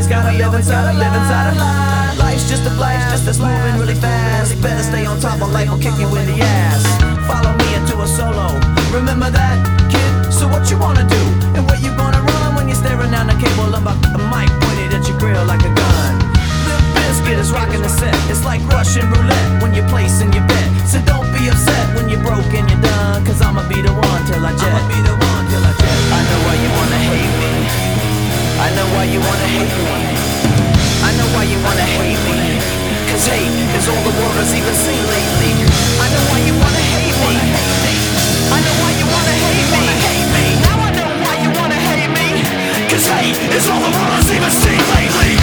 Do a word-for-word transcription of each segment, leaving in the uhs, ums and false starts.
always gotta live inside, live inside a lie. Life's just a flash, just that's moving really fast. Better stay on top, or life will kick you in the ass. Follow me into a solo. Remember that, kid? So what you wanna do? And where you gonna run when you're staring down the cable of a mic pointed at your grill like a gun? Limp Bizkit is rocking the set. It's like Russian roulette when you're placing your bet. So don't be upset when you're broke and you're done, cause I'ma be the one till I jet. I'ma be the one till I jet. I know why you wanna hate me. I know why you wanna hate me. I know why you wanna hate me. Cause hate is all the world has even seen lately. I know why you wanna hate me. I know why you wanna hate me. Now I know why you wanna hate me. Cause hate is all the world has even seen lately.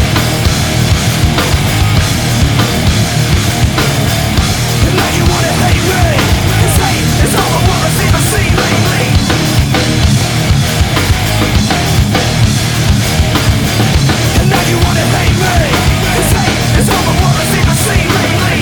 And now you wanna hate me. Cause hate is all the world has even seen lately. And now you wanna hate me. Cause hate is all the world has even seen lately.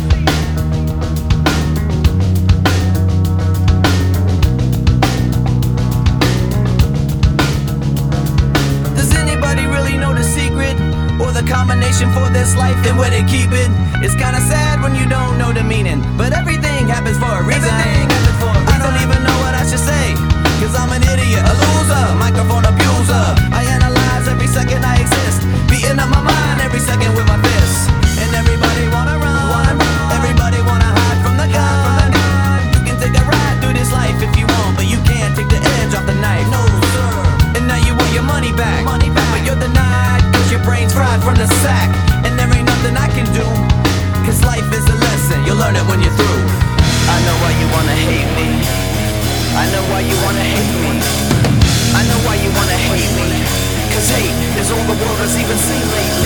Does anybody really know the secret? Or the combination for this life and where they keep it? It's kinda sad when you don't know the meaning, but everything happens for a reason. I don't even know what I should say, cause I'm an idiot, a loser, microphone abuser. I analyze every second I exist, beating up my mind every second with my fists. And everybody wanna run, everybody wanna hide from the gun. You can take a ride through this life if you want, but you can't take the edge off the knife. No sir. And now you want your money back, money back. But you're denied, cause your brain's fried from the sack. And there ain't nothing I can do, cause life is a lesson, you'll learn it when you're through. I know why you wanna hate me. I know why you wanna hate me. I know why you wanna hate me. Cause hate is all the world has even seen lately.